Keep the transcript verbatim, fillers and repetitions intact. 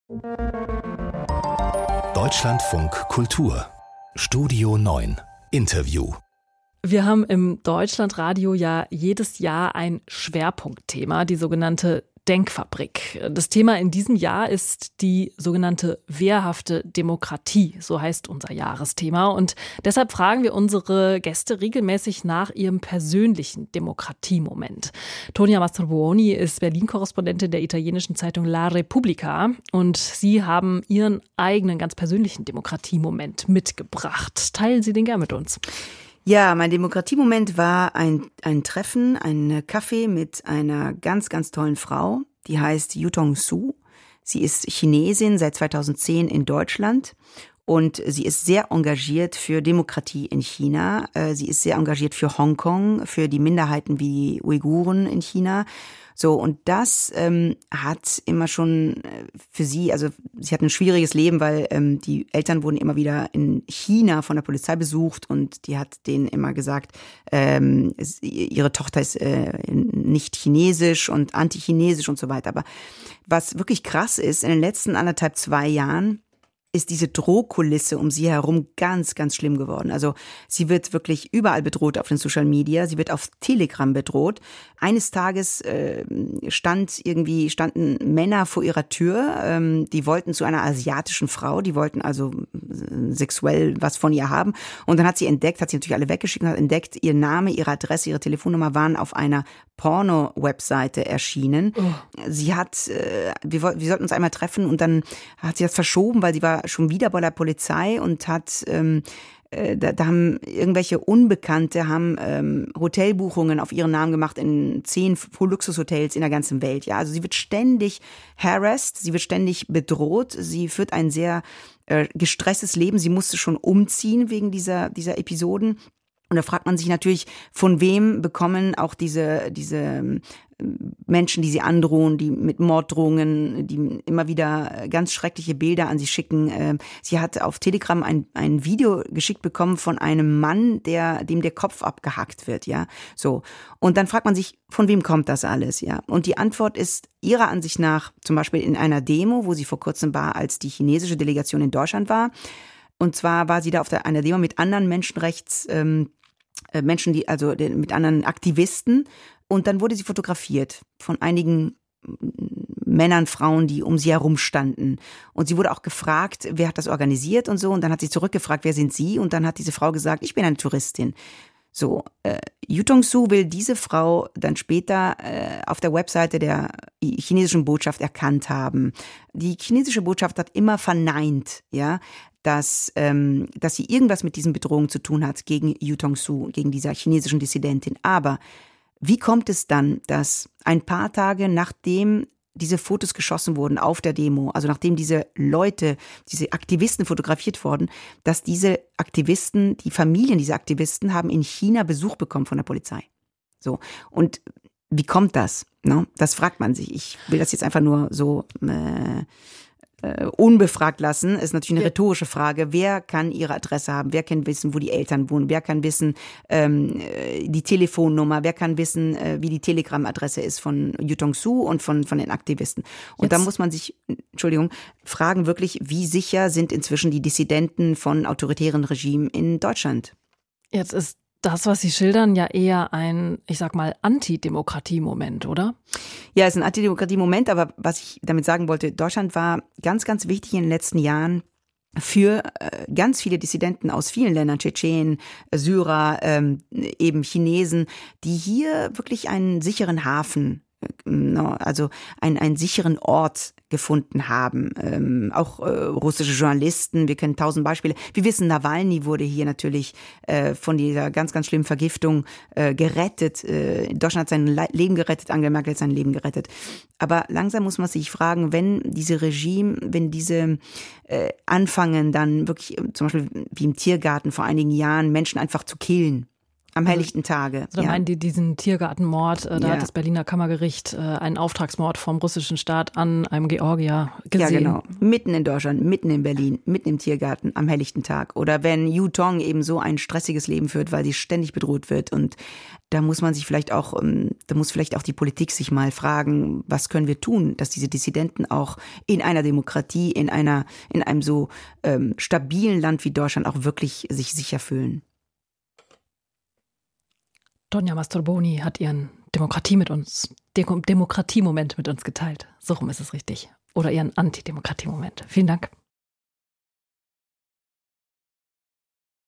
Deutschlandfunk Kultur Studio neun Interview. Wir haben im Deutschlandradio ja jedes Jahr ein Schwerpunktthema, die sogenannte Denkfabrik. Das Thema in diesem Jahr ist die sogenannte wehrhafte Demokratie, so heißt unser Jahresthema. Und deshalb fragen wir unsere Gäste regelmäßig nach ihrem persönlichen Demokratiemoment. Tonia Mastrobuoni ist Berlin-Korrespondentin der italienischen Zeitung La Repubblica und Sie haben Ihren eigenen ganz persönlichen Demokratiemoment mitgebracht. Teilen Sie den gern mit uns. Ja, mein Demokratiemoment war ein, ein Treffen, ein Kaffee mit einer ganz, ganz tollen Frau, die heißt Yutong Su. Sie ist Chinesin, seit zweitausendzehn in Deutschland und sie ist sehr engagiert für Demokratie in China. Sie ist sehr engagiert für Hongkong, für die Minderheiten wie die Uiguren in China. So, und das ähm, hat immer schon für sie, also sie hat ein schwieriges Leben, weil ähm, die Eltern wurden immer wieder in China von der Polizei besucht und die hat denen immer gesagt, ähm, es, ihre Tochter ist äh, nicht chinesisch und anti-chinesisch und so weiter. Aber was wirklich krass ist, in den letzten anderthalb, zwei Jahren ist diese Drohkulisse um sie herum ganz, ganz schlimm geworden. Also sie wird wirklich überall bedroht auf den Social Media. Sie wird auf Telegram bedroht. Eines Tages äh, stand irgendwie standen Männer vor ihrer Tür. Ähm, die wollten zu einer asiatischen Frau. Die wollten also äh, sexuell was von ihr haben. Und dann hat sie entdeckt, hat sie natürlich alle weggeschickt und hat entdeckt, ihr Name, ihre Adresse, ihre Telefonnummer waren auf einer Porno-Webseite erschienen. Oh. Sie hat, äh, wir, wir sollten uns einmal treffen und dann hat sie das verschoben, weil sie war schon wieder bei der Polizei und hat, ähm, äh, da, da haben irgendwelche Unbekannte haben ähm, Hotelbuchungen auf ihren Namen gemacht in zehn Luxushotels in der ganzen Welt. Ja, also sie wird ständig harassed, sie wird ständig bedroht, sie führt ein sehr äh, gestresstes Leben. Sie musste schon umziehen wegen dieser dieser Episoden. Und da fragt man sich natürlich, von wem bekommen auch diese diese Menschen, die sie androhen, die mit Morddrohungen, die immer wieder ganz schreckliche Bilder an sie schicken. Sie hat auf Telegram ein ein Video geschickt bekommen von einem Mann, der dem der Kopf abgehackt wird, ja. So. Und dann fragt man sich, von wem kommt das alles, ja? Und die Antwort ist ihrer Ansicht nach zum Beispiel in einer Demo, wo sie vor kurzem war, als die chinesische Delegation in Deutschland war. Und zwar war sie da auf der, einer Demo mit anderen Menschenrechts ähm, Menschen, die also mit anderen Aktivisten. Und dann wurde sie fotografiert von einigen Männern, Frauen, die um sie herum standen. Und sie wurde auch gefragt, wer hat das organisiert und so. Und dann hat sie zurückgefragt, wer sind Sie? Und dann hat diese Frau gesagt, ich bin eine Touristin. So, äh, Yutong Su will diese Frau dann später äh, auf der Webseite der chinesischen Botschaft erkannt haben. Die chinesische Botschaft hat immer verneint, ja, dass ähm, dass sie irgendwas mit diesen Bedrohungen zu tun hat gegen Yutong Su, gegen dieser chinesischen Dissidentin. Aber wie kommt es dann, dass ein paar Tage nachdem diese Fotos geschossen wurden auf der Demo, also nachdem diese Leute, diese Aktivisten fotografiert wurden, dass diese Aktivisten, die Familien dieser Aktivisten haben in China Besuch bekommen von der Polizei. So, und wie kommt das? No? Das fragt man sich. Ich will das jetzt einfach nur so äh, äh, unbefragt lassen. Ist natürlich eine rhetorische Frage. Wer kann ihre Adresse haben? Wer kann wissen, wo die Eltern wohnen? Wer kann wissen ähm, die Telefonnummer? Wer kann wissen, äh, wie die Telegram-Adresse ist von Yutong Su und von von den Aktivisten? Und Jetzt. Da muss man sich, Entschuldigung, fragen wirklich, wie sicher sind inzwischen die Dissidenten von autoritären Regimen in Deutschland? Jetzt ist das, was Sie schildern, ja eher ein, ich sag mal, Antidemokratie-Moment, oder? Ja, es ist ein Antidemokratie-Moment, aber was ich damit sagen wollte, Deutschland war ganz, ganz wichtig in den letzten Jahren für äh, ganz viele Dissidenten aus vielen Ländern, Tschetschenen, Syrer, ähm, eben Chinesen, die hier wirklich einen sicheren Hafen, also einen, einen sicheren Ort gefunden haben. Ähm, auch äh, russische Journalisten, wir kennen tausend Beispiele. Wir wissen, Nawalny wurde hier natürlich äh, von dieser ganz, ganz schlimmen Vergiftung äh, gerettet. Äh, Deutschland hat sein Le- Leben gerettet, Angela Merkel hat sein Leben gerettet. Aber langsam muss man sich fragen, wenn diese Regime, wenn diese äh, anfangen dann wirklich, zum Beispiel wie im Tiergarten vor einigen Jahren, Menschen einfach zu killen, Am helllichten Tage. Also da ja. meinen die diesen Tiergartenmord, da ja. hat das Berliner Kammergericht einen Auftragsmord vom russischen Staat an einem Georgier gesehen. Ja, genau. Mitten in Deutschland, mitten in Berlin, mitten im Tiergarten, am helllichten Tag. Oder wenn Yutong eben so ein stressiges Leben führt, weil sie ständig bedroht wird. Und da muss man sich vielleicht auch, da muss vielleicht auch die Politik sich mal fragen, was können wir tun, dass diese Dissidenten auch in einer Demokratie, in einer, in einem so ähm, stabilen Land wie Deutschland auch wirklich sich sicher fühlen. Donja Mastroboni hat ihren Demokratie mit uns, Demokratiemoment mit uns geteilt. So rum ist es richtig. Oder ihren Antidemokratie-Moment. Vielen Dank.